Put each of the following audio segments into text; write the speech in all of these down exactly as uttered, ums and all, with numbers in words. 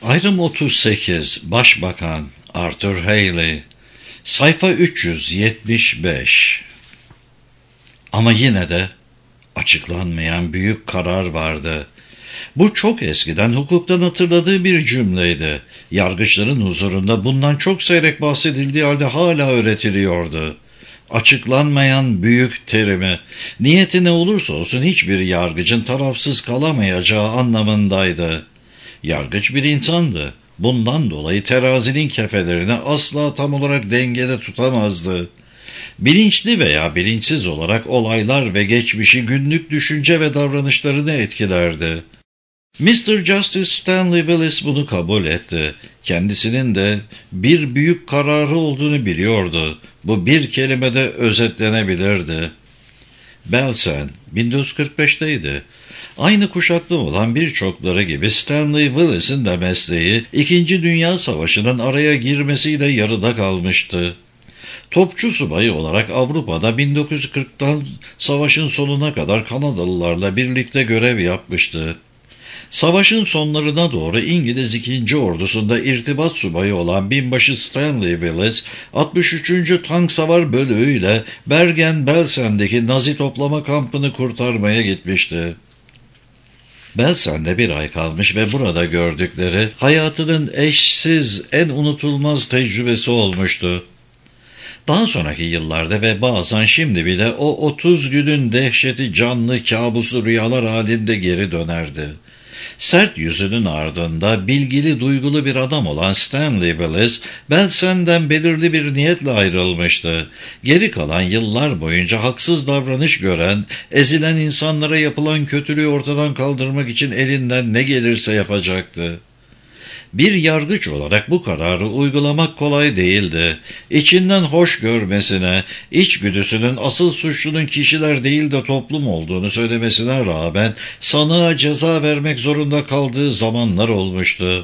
Ayrım otuz sekiz. Başbakan Arthur Haley. Sayfa üç yüz yetmiş beş. Ama yine de açıklanmayan büyük karar vardı. Bu çok eskiden hukuktan hatırladığı bir cümleydi. Yargıçların huzurunda bundan çok seyrek bahsedildiği halde hala öğretiliyordu. Açıklanmayan büyük terimi, niyeti ne olursa olsun hiçbir yargıcın tarafsız kalamayacağı anlamındaydı. Yargıç bir insandı. Bundan dolayı terazinin kefelerini asla tam olarak dengede tutamazdı. Bilinçli veya bilinçsiz olarak olaylar ve geçmişi günlük düşünce ve davranışlarını etkilerdi. mister Justice Stanley Willis bunu kabul etti. Kendisinin de bir büyük kararı olduğunu biliyordu. Bu bir kelimede özetlenebilirdi. Belsen bin dokuz yüz kırk beşteydi. Aynı kuşakta olan birçokları gibi Stanley Willis'in de mesleği İkinci Dünya Savaşı'nın araya girmesiyle yarıda kalmıştı. Topçu subayı olarak Avrupa'da bin dokuz yüz kırktan savaşın sonuna kadar Kanadalılarla birlikte görev yapmıştı. Savaşın sonlarına doğru İngiliz ikinci Ordusu'nda irtibat subayı olan binbaşı Stanley Willis, altmış üçüncü Tank Savar Bölüğü ile Bergen-Belsen'deki Nazi toplama kampını kurtarmaya gitmişti. Belsen'de bir ay kalmış ve burada gördükleri hayatının eşsiz, en unutulmaz tecrübesi olmuştu. Daha sonraki yıllarda ve bazen şimdi bile o otuz günün dehşeti canlı kabuslu rüyalar halinde geri dönerdi. Sert yüzünün ardında bilgili duygulu bir adam olan Stanley Willis, Belsen'den belirli bir niyetle ayrılmıştı. Geri kalan yıllar boyunca haksız davranış gören, ezilen insanlara yapılan kötülüğü ortadan kaldırmak için elinden ne gelirse yapacaktı. Bir yargıç olarak bu kararı uygulamak kolay değildi. İçinden hoş görmesine, içgüdüsünün asıl suçlunun kişiler değil de toplum olduğunu söylemesine rağmen sanığa ceza vermek zorunda kaldığı zamanlar olmuştu.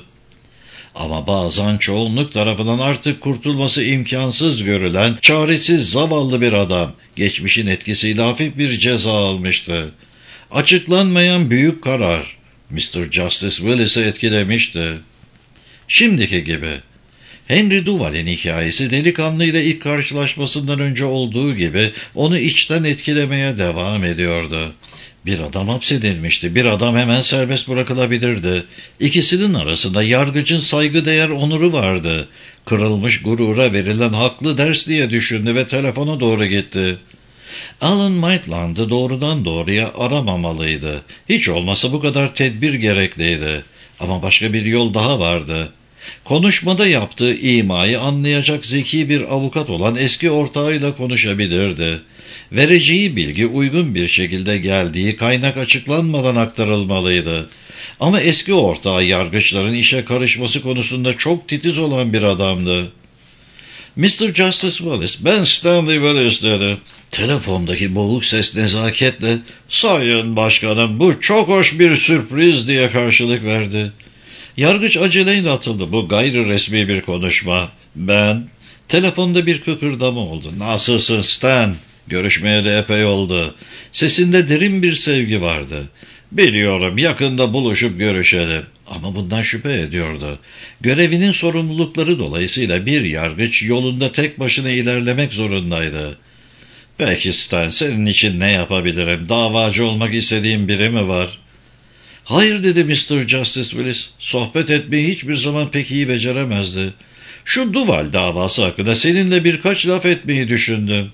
Ama bazen çoğunluk tarafından artık kurtulması imkansız görülen çaresiz zavallı bir adam, geçmişin etkisiyle hafif bir ceza almıştı. Açıklanmayan büyük karar, mister Justice Willis'i etkilemişti. Şimdiki gibi. Henry Duval'in hikayesi delikanlı ile ilk karşılaşmasından önce olduğu gibi onu içten etkilemeye devam ediyordu. Bir adam hapsedilmişti, bir adam hemen serbest bırakılabilirdi. İkisinin arasında yargıcın saygıdeğer onuru vardı. Kırılmış gurura verilen haklı ders diye düşündü ve telefona doğru gitti. Alan Maitland'ı doğrudan doğruya aramamalıydı. Hiç olmasa bu kadar tedbir gerekliydi. Ama başka bir yol daha vardı. Konuşmada yaptığı imayı anlayacak zeki bir avukat olan eski ortağıyla konuşabilirdi. Vereceği bilgi uygun bir şekilde geldiği kaynak açıklanmadan aktarılmalıydı. Ama eski ortağı yargıçların işe karışması konusunda çok titiz olan bir adamdı. mister Justice Willis, ben Stanley Willis dedi. Telefondaki boğuk ses nezaketle, sayın başkanım bu çok hoş bir sürpriz diye karşılık verdi. Yargıç aceleyle atıldı. Bu gayri resmi bir konuşma. Ben, telefonda bir kıkırdama oldu. Nasılsın Stan? Görüşmeye de epey oldu. Sesinde derin bir sevgi vardı. Biliyorum, yakında buluşup görüşelim. Ama bundan şüphe ediyordu. Görevinin sorumlulukları dolayısıyla bir yargıç yolunda tek başına ilerlemek zorundaydı. Peki Stan, senin için ne yapabilirim? Davacı olmak istediğin biri mi var? Hayır dedi mister Justice Willis. Sohbet etmeyi hiçbir zaman pek iyi beceremezdi. Şu Duval davası hakkında seninle birkaç laf etmeyi düşündüm.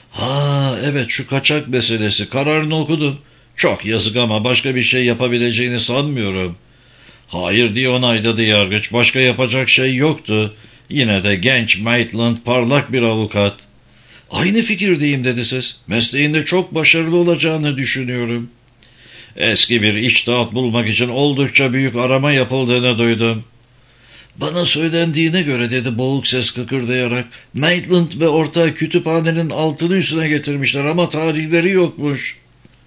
Ha evet, şu kaçak meselesi, kararını okudum. Çok yazık ama başka bir şey yapabileceğini sanmıyorum. Hayır diye onayladı yargıç. Başka yapacak şey yoktu. Yine de genç Maitland parlak bir avukat. Aynı fikirdeyim dedi ses. Mesleğinde çok başarılı olacağını düşünüyorum. Eski bir içtihat bulmak için oldukça büyük arama yapıldığını duydum. Bana söylendiğine göre dedi boğuk ses kıkırdayarak, Maitland ve ortağı kütüphanenin altını üstüne getirmişler ama tarihleri yokmuş.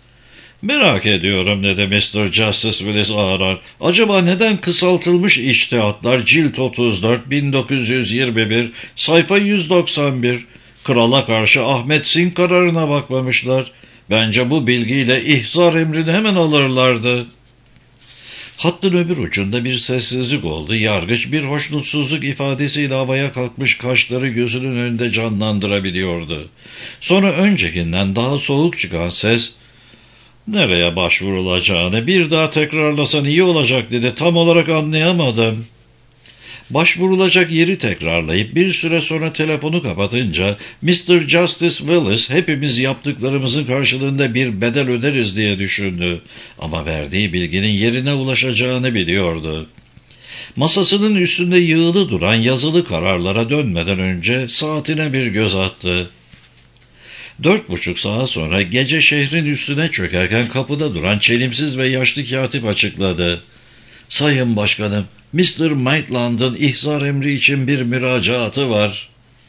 Merak ediyorum dedi mister Justice Willis ağır. Acaba neden kısaltılmış içtihatlar cilt otuz dört bin dokuz yüz yirmi bir sayfa yüz doksan bir krala karşı Ahmet Singh kararına bakmamışlar? Bence bu bilgiyle ihzar emrini hemen alırlardı. Hattın öbür ucunda bir sessizlik oldu. Yargıç bir hoşnutsuzluk ifadesiyle havaya kalkmış kaşları gözünün önünde canlandırabiliyordu. Sonra öncekinden daha soğuk çıkan ses, "Nereye başvurulacağını bir daha tekrarlasan iyi olacak" dedi. "Tam olarak anlayamadım." Başvurulacak yeri tekrarlayıp bir süre sonra telefonu kapatınca mister Justice Willis hepimiz yaptıklarımızın karşılığında bir bedel öderiz diye düşündü. Ama verdiği bilginin yerine ulaşacağını biliyordu. Masasının üstünde yığılı duran yazılı kararlara dönmeden önce saatine bir göz attı. Dört buçuk saat sonra gece şehrin üstüne çökerken kapıda duran çelimsiz ve yaşlı katip açıkladı. "Sayın Başkanım, mister Maitland'ın ihzar emri için bir müracaatı var."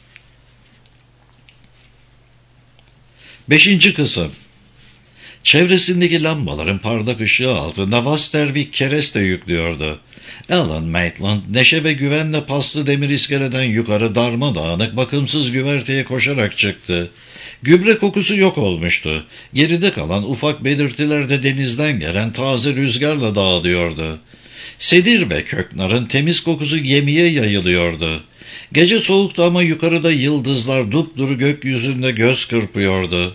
Beşinci kısım. Çevresindeki lambaların parlak ışığı altında Wastervik kereste yüklüyordu. Alan Maitland neşe ve güvenle paslı demir iskeleden yukarı darmadağınık bakımsız güverteye koşarak çıktı. Gübre kokusu yok olmuştu. Geride kalan ufak belirtiler de denizden gelen taze rüzgarla dağılıyordu. Sedir ve köknarın temiz kokusu gemiye yayılıyordu. Gece soğuktu ama yukarıda yıldızlar dupduru gökyüzünde göz kırpıyordu.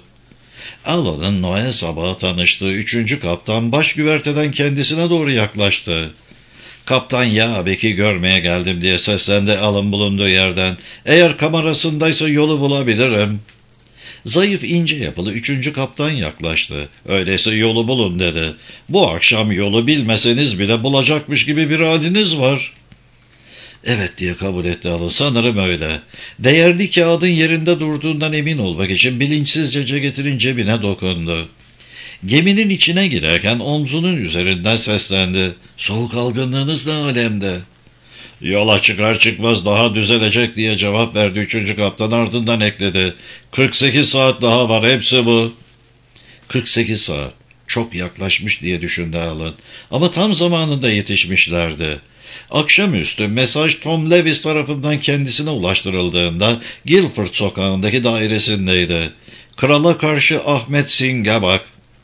Alan'ın Noel sabahı tanıştığı üçüncü kaptan baş güverteden kendisine doğru yaklaştı. "Kaptan Yabek'i görmeye geldim" diye seslendi Alan bulunduğu yerden. "Eğer kamerasındaysa yolu bulabilirim." Zayıf ince yapılı üçüncü kaptan yaklaştı. "Öyleyse yolu bulun" dedi. "Bu akşam yolu bilmeseniz bile bulacakmış gibi bir haliniz var." "Evet" diye kabul etti Alan. "Sanırım öyle." Değerli kağıdın yerinde durduğundan emin olmak için bilinçsizce ceketin cebine dokundu. Geminin içine girerken omzunun üzerinden seslendi. "Soğuk algınlığınız ne alemde?" "Yola çıkar çıkmaz daha düzelecek" diye cevap verdi üçüncü kaptan, ardından ekledi. "kırk sekiz saat daha var, hepsi bu." kırk sekiz saat. Çok yaklaşmış diye düşündü Alan. Ama tam zamanında yetişmişlerdi. Akşamüstü mesaj Tom Lewis tarafından kendisine ulaştırıldığında Guilford sokağındaki dairesindeydi. "Krala karşı Ahmet Singh'e bak."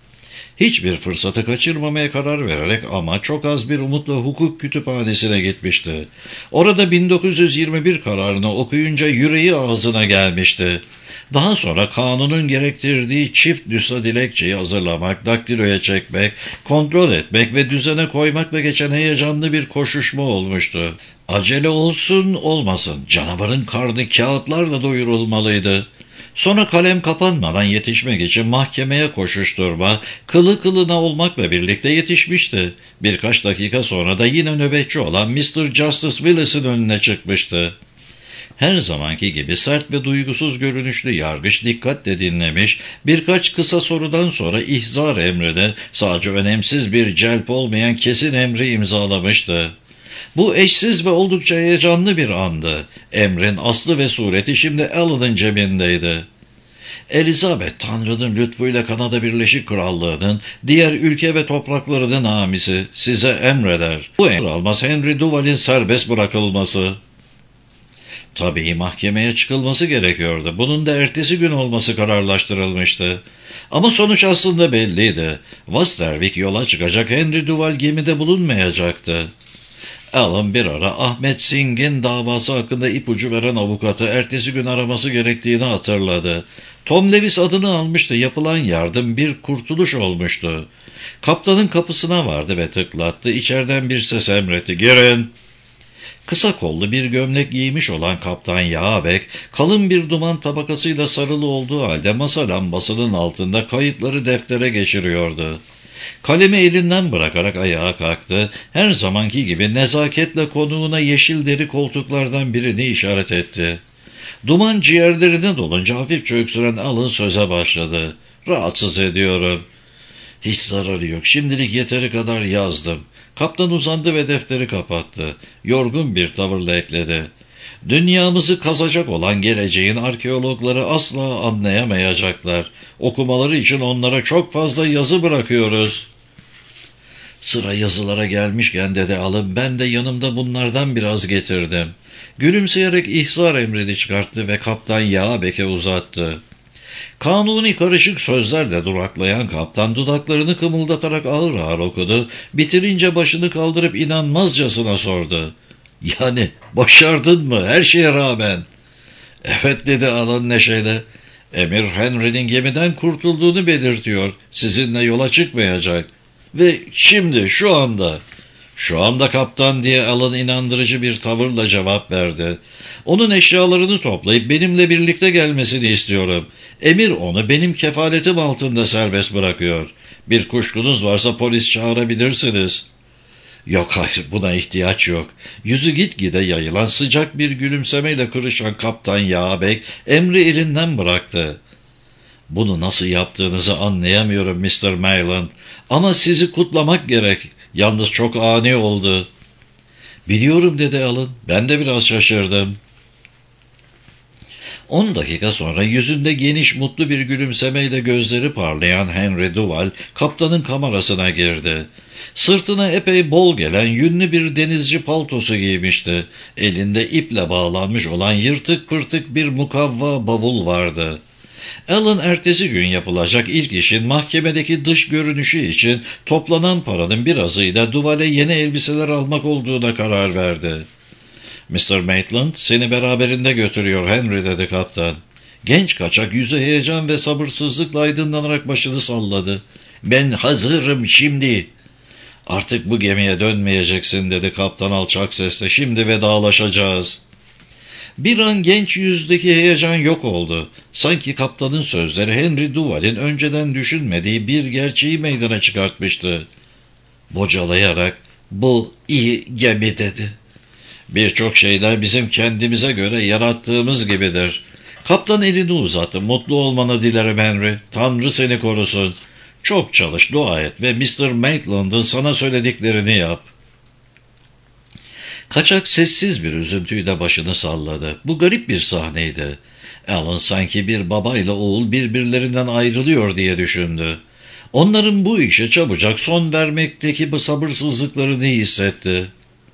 Hiçbir fırsatı kaçırmamaya karar vererek ama çok az bir umutla hukuk kütüphanesine gitmişti. Orada bin dokuz yüz yirmi bir kararını okuyunca yüreği ağzına gelmişti. Daha sonra kanunun gerektirdiği çift nüsha dilekçeyi hazırlamak, daktiloya çekmek, kontrol etmek ve düzene koymakla geçen heyecanlı bir koşuşma olmuştu. Acele olsun olmasın, canavarın karnı kağıtlarla doyurulmalıydı. Sonra kalem kapanmadan yetişmek için mahkemeye koşuşturma, kılı kılına olmakla birlikte yetişmişti. Birkaç dakika sonra da yine nöbetçi olan mister Justice Willis'in önüne çıkmıştı. Her zamanki gibi sert ve duygusuz görünüşlü yargıç dikkatle dinlemiş, birkaç kısa sorudan sonra ihzar emrini, sadece önemsiz bir celp olmayan kesin emri imzalamıştı. Bu eşsiz ve oldukça heyecanlı bir andı. Emrin aslı ve sureti şimdi Alan'ın cebindeydi. Elizabeth, Tanrı'nın lütfuyla Kanada Birleşik Krallığı'nın diğer ülke ve topraklarının hamisi, size emreder. Bu emir almaz Henry Duval'in serbest bırakılması. Tabii mahkemeye çıkılması gerekiyordu. Bunun da ertesi gün olması kararlaştırılmıştı. Ama sonuç aslında belliydi. Wastervik yola çıkacak, Henry Duval gemide bulunmayacaktı. Alan bir ara Ahmet Singh'in davası hakkında ipucu veren avukatı ertesi gün araması gerektiğini hatırladı. Tom Lewis adını almıştı. Yapılan yardım bir kurtuluş olmuştu. Kaptanın kapısına vardı ve tıklattı. İçeriden bir ses emretti. "Girin." Kısa kollu bir gömlek giymiş olan Kaptan Yağbek, kalın bir duman tabakasıyla sarılı olduğu halde masa lambasının altında kayıtları deftere geçiriyordu. Kalemi elinden bırakarak ayağa kalktı. Her zamanki gibi nezaketle konuğuna yeşil deri koltuklardan birini işaret etti. Duman ciğerlerine dolunca hafifçe öksüren Alan söze başladı. "Rahatsız ediyorum." "Hiç zararı yok. Şimdilik yeteri kadar yazdım." Kaptan uzandı ve defteri kapattı. Yorgun bir tavırla ekledi. "Dünyamızı kazacak olan geleceğin arkeologları asla anlayamayacaklar. Okumaları için onlara çok fazla yazı bırakıyoruz." "Sıra yazılara gelmişken" dedi Alan, "ben de yanımda bunlardan biraz getirdim." Gülümseyerek ihzar emrini çıkarttı ve Kaptan Yağbek'e uzattı. Kanuni karışık sözlerle duraklayan kaptan dudaklarını kımıldatarak ağır ağır okudu. Bitirince başını kaldırıp inanmazcasına sordu. Yani başardın mı her şeye rağmen? Evet dedi Alan neşeyle. Emir Henry'nin gemiden kurtulduğunu belirtiyor. Sizinle yola çıkmayacak. Ve şimdi şu anda... Şu anda kaptan diye Alan inandırıcı bir tavırla cevap verdi. Onun eşyalarını toplayıp benimle birlikte gelmesini istiyorum. Emir onu benim kefaletim altında serbest bırakıyor. Bir kuşkunuz varsa polis çağırabilirsiniz. Yok hayır buna ihtiyaç yok. Yüzü gitgide yayılan sıcak bir gülümsemeyle kırışan kaptan Yağbek emri elinden bıraktı. Bunu nasıl yaptığınızı anlayamıyorum mister Mayland. Ama sizi kutlamak gerek. Yalnız çok ani oldu. Biliyorum dedi Alan. Ben de biraz şaşırdım. On dakika sonra yüzünde geniş mutlu bir gülümsemeyle gözleri parlayan Henry Duval kaptanın kamerasına girdi. Sırtına epey bol gelen yünlü bir denizci paltosu giymişti. Elinde iple bağlanmış olan yırtık pırtık bir mukavva bavul vardı. Alan ertesi gün yapılacak ilk işin mahkemedeki dış görünüşü için toplanan paranın birazıyla Duval'e yeni elbiseler almak olduğuna karar verdi. mister Maitland seni beraberinde götürüyor Henry dedi kaptan. Genç kaçak yüzü heyecan ve sabırsızlıkla aydınlanarak başını salladı. Ben hazırım şimdi. Artık bu gemiye dönmeyeceksin dedi kaptan alçak sesle. Şimdi vedalaşacağız. Bir an genç yüzdeki heyecan yok oldu. Sanki kaptanın sözleri Henry Duval'in önceden düşünmediği bir gerçeği meydana çıkartmıştı. Bocalayarak bu iyi gemi dedi. Birçok şeyler bizim kendimize göre yarattığımız gibidir. Kaptan elini uzattı. Mutlu olmanı dilerim Henry. Tanrı seni korusun. Çok çalış, dua et ve mister Maitland'ın sana söylediklerini yap. Kaçak sessiz bir üzüntüyle başını salladı. Bu garip bir sahneydi. Alan sanki bir babayla oğul birbirlerinden ayrılıyor diye düşündü. Onların bu işe çabucak son vermekteki bu sabırsızlıklarını hissetti.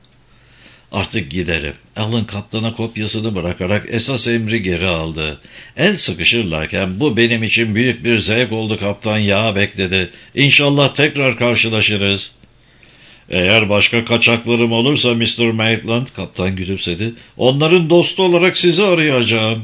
Artık giderim. Alan kaptana kopyasını bırakarak esas emri geri aldı. El sıkışırlarken bu benim için büyük bir zevk oldu kaptan ya bekledi. İnşallah tekrar karşılaşırız. Eğer başka kaçaklarım olursa mister Maitland, kaptan gülümsedi, onların dostu olarak sizi arayacağım.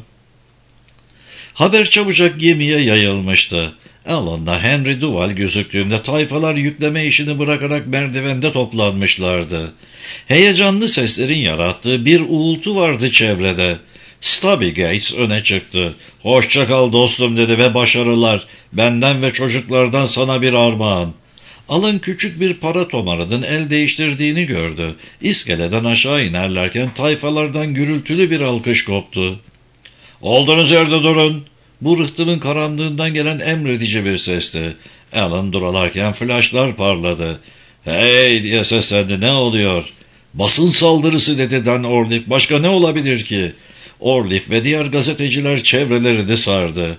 Haber çabucak gemiye yayılmıştı. Alan'la Henry Duval gözüktüğünde tayfalar yükleme işini bırakarak merdivende toplanmışlardı. Heyecanlı seslerin yarattığı bir uğultu vardı çevrede. Stubby Gates öne çıktı. "Hoşça kal dostum" dedi ve "başarılar. Benden ve çocuklardan sana bir armağan." Alan küçük bir para tomarının el değiştirdiğini gördü. İskeleden aşağı inerlerken tayfalardan gürültülü bir alkış koptu. "Olduğunuz yerde durun." Bu rıhtımın karanlığından gelen emredici bir sesti. Alan duralarken flaşlar parladı. "Hey!" diye seslendi. "Ne oluyor?" "Basın saldırısı" dedi Dan Orliff. "Başka ne olabilir ki?" Orliff ve diğer gazeteciler çevrelerini sardı.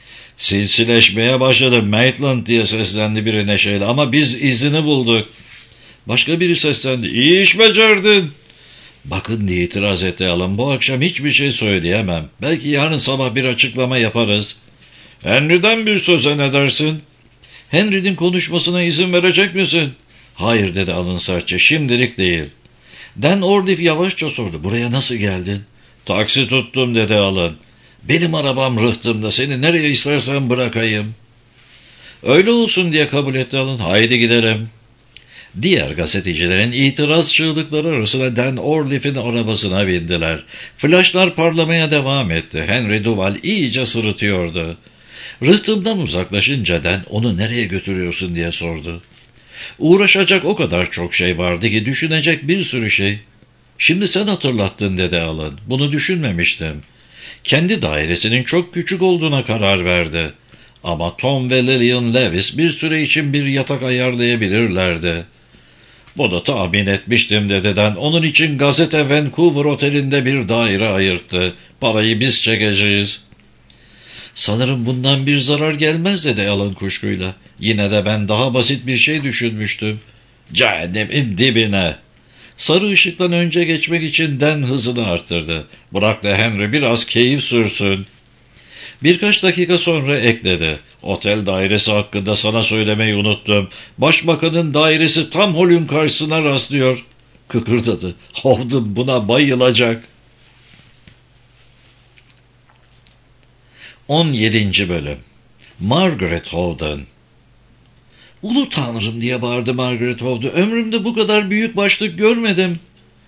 "Silsileşmeye başladı Maitland" diye seslendi biri neşeyle. "Ama biz izini bulduk." Başka biri seslendi. "İyi iş becerdin." "Bakın" diye itiraz etti Alan. "Bu akşam hiçbir şey söyleyemem. Belki yarın sabah bir açıklama yaparız." "Henry'den bir söze ne dersin?" "Henry'nin konuşmasına izin verecek misin?" "Hayır" dedi Alan sertçe. "Şimdilik değil." Dan Orliff yavaşça sordu. "Buraya nasıl geldin?" "Taksi tuttum" dedi Alan. "Benim arabam rıhtımda. Seni nereye istersen bırakayım." "Öyle olsun" diye kabul etti Alan. "Haydi gidelim." Diğer gazetecilerin itiraz çığlıkları arasında Dan Orliff'in arabasına bindiler. Flaşlar parlamaya devam etti. Henry Duval iyice sırıtıyordu. Rıhtımdan uzaklaşınca Dan "Onu nereye götürüyorsun?" diye sordu. "Uğraşacak o kadar çok şey vardı ki, düşünecek bir sürü şey." "Şimdi sen hatırlattın" dedi Alan. "Bunu düşünmemiştim." Kendi dairesinin çok küçük olduğuna karar verdi. Ama Tom ve Lillian Levis bir süre için bir yatak ayarlayabilirlerdi. "Bunu tahmin etmiştim" dedi Dan. "Onun için gazete Vancouver Oteli'nde bir daire ayırttı. Parayı biz çekeceğiz." "Sanırım bundan bir zarar gelmez" dedi Alan kuşkuyla. "Yine de ben daha basit bir şey düşünmüştüm." "Cehennemin dibine." Sarı ışıktan önce geçmek için Dan hızını arttırdı. "Bırak da Henry biraz keyif sürsün." Birkaç dakika sonra ekledi. Otel dairesi hakkında sana söylemeyi unuttum. Başbakanın dairesi tam holün karşısına rastlıyor. Kıkırdadı. Howden buna bayılacak. on yedinci Bölüm Margaret Howden. Ulu Tanrım diye bağırdı Margaret Howden. Ömrümde bu kadar büyük başlık görmedim.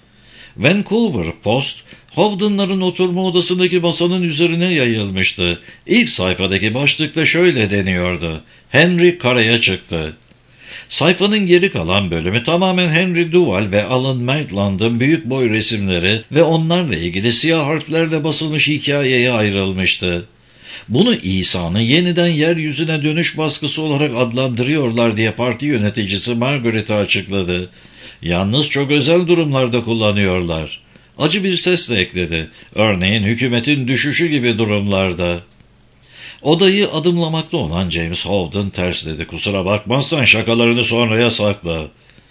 Vancouver Post, Howden'ların oturma odasındaki masanın üzerine yayılmıştı. İlk sayfadaki başlıkta şöyle deniyordu. Henry karaya çıktı. Sayfanın geri kalan bölümü tamamen Henry Duval ve Alan Maitland'ın büyük boy resimleri ve onlarla ilgili siyah harflerle basılmış hikayeye ayrılmıştı. Bunu İsa'nın yeniden yeryüzüne dönüş baskısı olarak adlandırıyorlar diye parti yöneticisi Margaret'e açıkladı. Yalnız çok özel durumlarda kullanıyorlar. Acı bir sesle ekledi. Örneğin hükümetin düşüşü gibi durumlarda. Odayı adımlamakta olan James Howden tersledi. Kusura bakmazsan şakalarını sonraya sakla.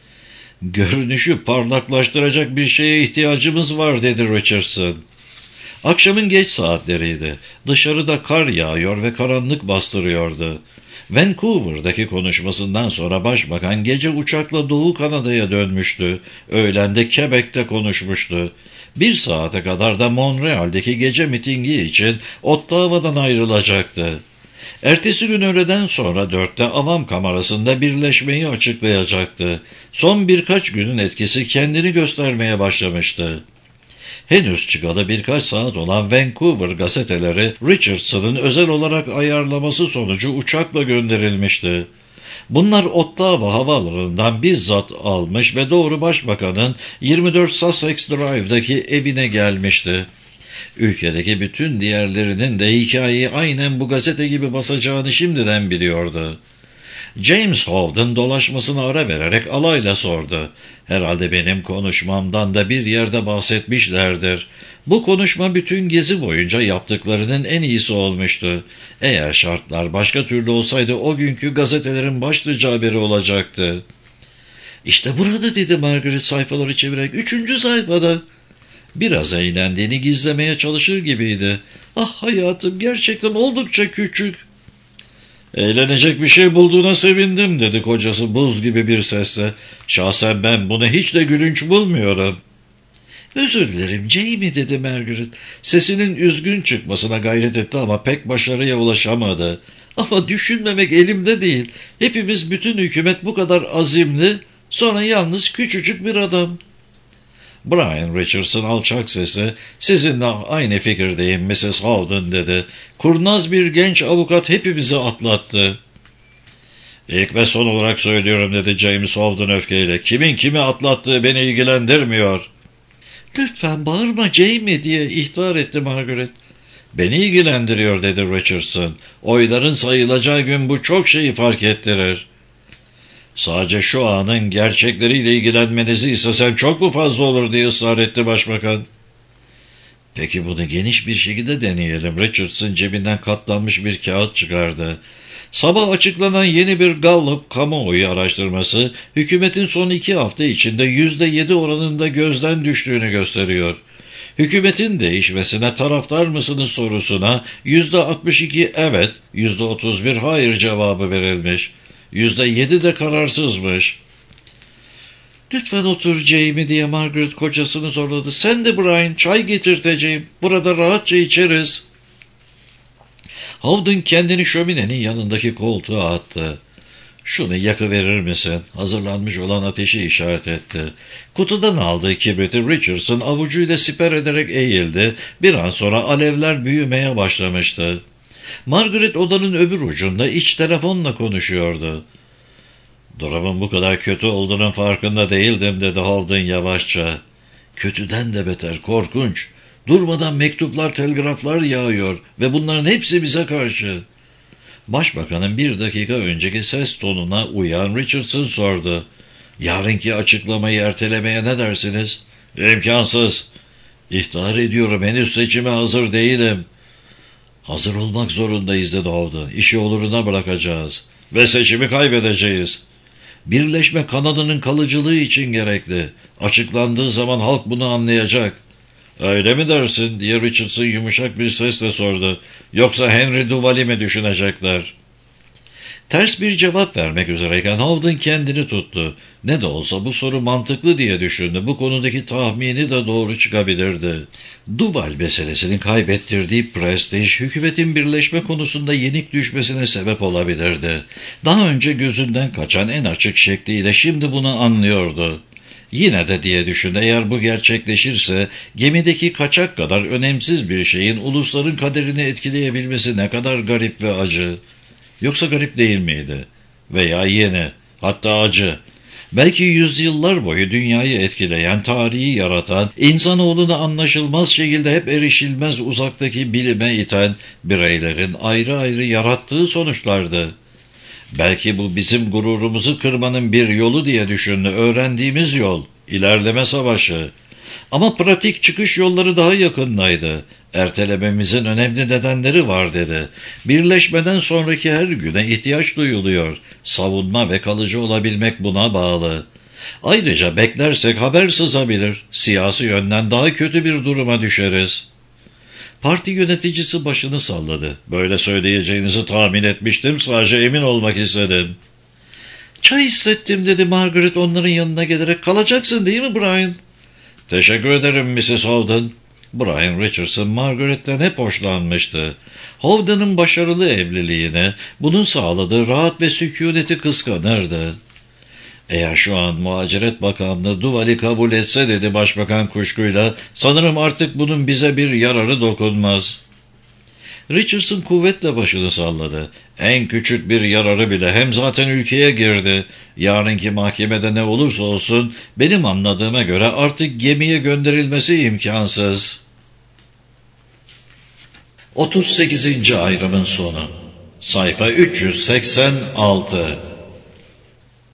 Görünüşü parlaklaştıracak bir şeye ihtiyacımız var dedi Richardson. Akşamın geç saatleriydi. Dışarıda kar yağıyor ve karanlık bastırıyordu. Vancouver'daki konuşmasından sonra başbakan gece uçakla Doğu Kanada'ya dönmüştü. Öğlende Quebec'te konuşmuştu. Bir saate kadar da Montreal'deki gece mitingi için Ottawa'dan ayrılacaktı. Ertesi gün öğleden sonra dörtte avam kamerasında birleşmeyi açıklayacaktı. Son birkaç günün etkisi kendini göstermeye başlamıştı. Henüz çıkalı birkaç saat olan Vancouver gazeteleri Richardson'ın özel olarak ayarlaması sonucu uçakla gönderilmişti. Bunlar Ottawa havalarından bizzat almış ve doğru başbakanın yirmi dört Sussex Drive'daki evine gelmişti. Ülkedeki bütün diğerlerinin de hikayeyi aynen bu gazete gibi basacağını şimdiden biliyordu. James Howden dolaşmasına ara vererek alayla sordu. Herhalde benim konuşmamdan da bir yerde bahsetmişlerdir. Bu konuşma bütün gezi boyunca yaptıklarının en iyisi olmuştu. Eğer şartlar başka türlü olsaydı o günkü gazetelerin başlıca haberi olacaktı. İşte burada dedi Margaret sayfaları çevirerek. Üçüncü sayfada. Biraz eğlendiğini gizlemeye çalışır gibiydi. Ah hayatım gerçekten oldukça küçük. Eğlenecek bir şey bulduğuna sevindim dedi kocası buz gibi bir sesle. Şahsen ben bunu hiç de gülünç bulmuyorum. Özür dilerim Jamie dedi Margaret. Sesinin üzgün çıkmasına gayret etti ama pek başarıya ulaşamadı. Ama düşünmemek elimde değil. Hepimiz bütün hükümet bu kadar azimli, sonra yalnız küçücük bir adam. Brian Richardson alçak sesle, sizinle aynı fikirdeyim missus Howden dedi. Kurnaz bir genç avukat hepimizi atlattı. İlk ve son olarak söylüyorum dedi James Howden öfkeyle. Kimin kimi atlattığı beni ilgilendirmiyor. Lütfen bağırma Jamie diye ihtar etti Margaret. Beni ilgilendiriyor dedi Richardson. Oyların sayılacağı gün bu çok şeyi fark ettirir. Sadece şu anın gerçekleriyle ilgilenmenizi istesem çok mu fazla olur diye ısrar etti başbakan. Peki bunu geniş bir şekilde deneyelim. Richardson cebinden katlanmış bir kağıt çıkardı. Sabah açıklanan yeni bir Gallup kamuoyu araştırması, hükümetin son iki hafta içinde yüzde yedi oranında gözden düştüğünü gösteriyor. Hükümetin değişmesine taraftar mısınız sorusuna yüzde altmış iki evet, yüzde otuz bir hayır cevabı verilmiş. Yüzde yedi de kararsızmış. Lütfen otur Jamie diye Margaret kocasını zorladı. Sen de Brian çay getirteceğim. Burada rahatça içeriz. Howden kendini şöminenin yanındaki koltuğa attı. Şunu yakıverir misin? Hazırlanmış olan ateşi işaret etti. Kutudan aldığı kibriti Richardson avucuyla siper ederek eğildi. Bir an sonra alevler büyümeye başlamıştı. Margaret odanın öbür ucunda iç telefonla konuşuyordu. Durumun bu kadar kötü olduğunun farkında değildim dedi Howden yavaşça. Kötüden de beter, korkunç. Durmadan mektuplar, telgraflar yağıyor ve bunların hepsi bize karşı. Başbakanın bir dakika önceki ses tonuna uyan Richardson sordu. Yarınki açıklamayı ertelemeye ne dersiniz? İmkansız. İhtar ediyorum, henüz seçime hazır değilim. Hazır olmak zorundayız dedi Howden. İşi oluruna bırakacağız. Ve seçimi kaybedeceğiz. Birleşme Kanada'nın kalıcılığı için gerekli. Açıklandığı zaman halk bunu anlayacak. Öyle mi dersin diye Richardson yumuşak bir sesle sordu. Yoksa Henry Duval'i mi düşünecekler? Ters bir cevap vermek üzereyken Howden kendini tuttu. Ne de olsa bu soru mantıklı diye düşündü. Bu konudaki tahmini de doğru çıkabilirdi. Duval meselesinin kaybettirdiği prestij, hükümetin birleşme konusunda yenik düşmesine sebep olabilirdi. Daha önce gözünden kaçan en açık şekliyle şimdi bunu anlıyordu. Yine de diye düşündü, eğer bu gerçekleşirse gemideki kaçak kadar önemsiz bir şeyin ulusların kaderini etkileyebilmesi ne kadar garip ve acı. Yoksa garip değil miydi? Veya yeni, hatta acı. Belki yüzyıllar boyu dünyayı etkileyen, tarihi yaratan, insanoğluna anlaşılmaz şekilde hep erişilmez uzaktaki bilime iten bireylerin ayrı ayrı yarattığı sonuçlardı. Belki bu bizim gururumuzu kırmanın bir yolu diye düşündü. Öğrendiğimiz yol, ilerleme savaşı. Ama pratik çıkış yolları daha yakındaydı. Ertelememizin önemli nedenleri var dedi. Birleşmeden sonraki her güne ihtiyaç duyuluyor. Savunma ve kalıcı olabilmek buna bağlı. Ayrıca beklersek haber sızabilir. Siyasi yönden daha kötü bir duruma düşeriz. Parti yöneticisi başını salladı. Böyle söyleyeceğinizi tahmin etmiştim, sadece emin olmak istedim. Çay hissettim dedi Margaret onların yanına gelerek. Kalacaksın değil mi Brian? Teşekkür ederim missus Howden. Brian Richardson Margaret'ten hep hoşlanmıştı. Howden'ın başarılı evliliğine, bunun sağladığı rahat ve sükuneti kıskanırdı. Eğer şu an Muhaciret Bakanlığı Duval'i kabul etse dedi Başbakan kuşkuyla, sanırım artık bunun bize bir yararı dokunmaz. Richardson kuvvetle başını salladı. En küçük bir yararı bile, hem zaten ülkeye girdi. Yarınki mahkemede ne olursa olsun benim anladığıma göre artık gemiye gönderilmesi imkansız. otuz sekizinci ayrımın sonu. Sayfa üç yüz seksen altı.